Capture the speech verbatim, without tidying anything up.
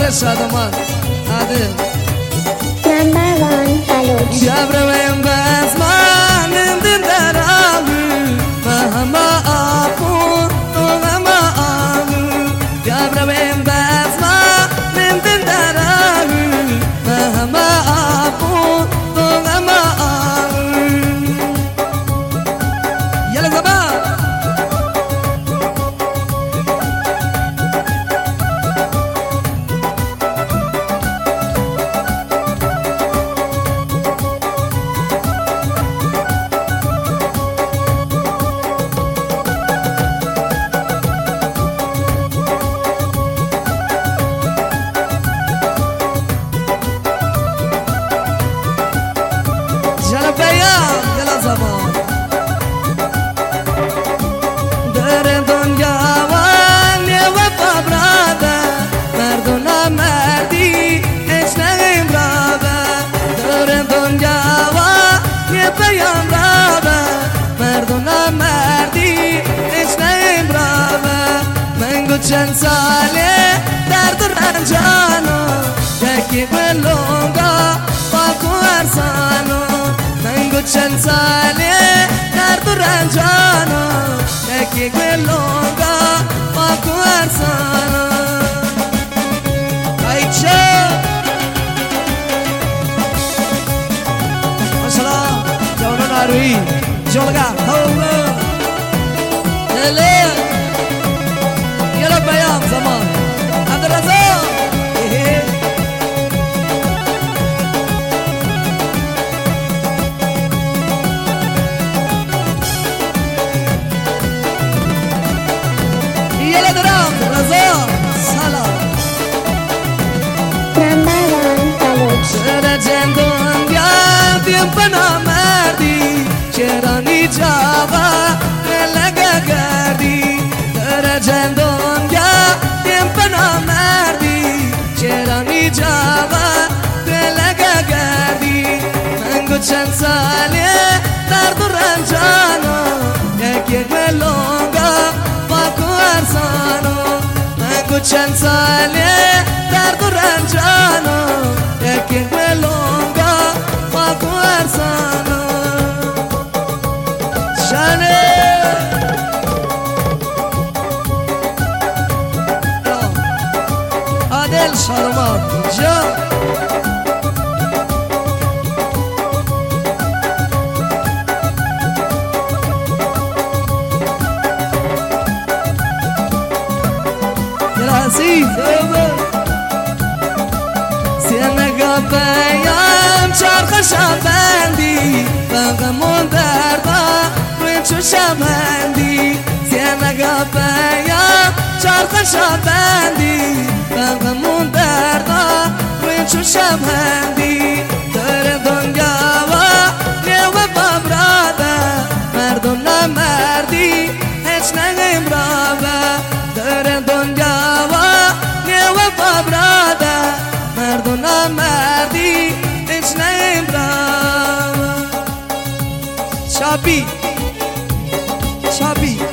عادل شادمان عادل Number one Baluch جبرم بزمان دین درامو مهما آبو مهما آبو جبرم بزمان دین درامو مهما آبو مهما آبو يلا زمان يلا بيام يلا زمان در دنیا وانی وفا براده مردونه مردی اش نگیم رابه در دنیا وانی پیام رابه مردونه مردی اش نگیم رابه منگو چند ساله درد رنجانو یکی بلونگا باکو ارسانو منگو چند ساله درد رنجانو یکی بلونگا باکو ارسانو ایچه ماشالله جوانان آروی جولگا هولو دله یلا بیام زمان عبدالرزا يلا درام رضا سلام Number one Baluch چرا جندون گردیم پناه مردی چرا نیجاوا لگه گردی چرا جندون گردیم پناه مردی چرا نیجاوا لگه گردی منگو چند ساله درد و رنجانو یکی ملونگا باکو ارسانو منگو چند ساله درد و رنجانو یکی ملونگا باکو ارسانو شانه عادل شارمان جا عزیز سینگا پیام چرخ شبندی بغمون دردا روی چو شبندی سینگا پیام چرخ شبندی بغمون دردا روی چو شبندی در دنیا و نیو ببراده مردم نمردی هیچ نگیم رابه در دنیا و نیو ببراده مردم نمردی هیچ نگیم رابه شابی شابی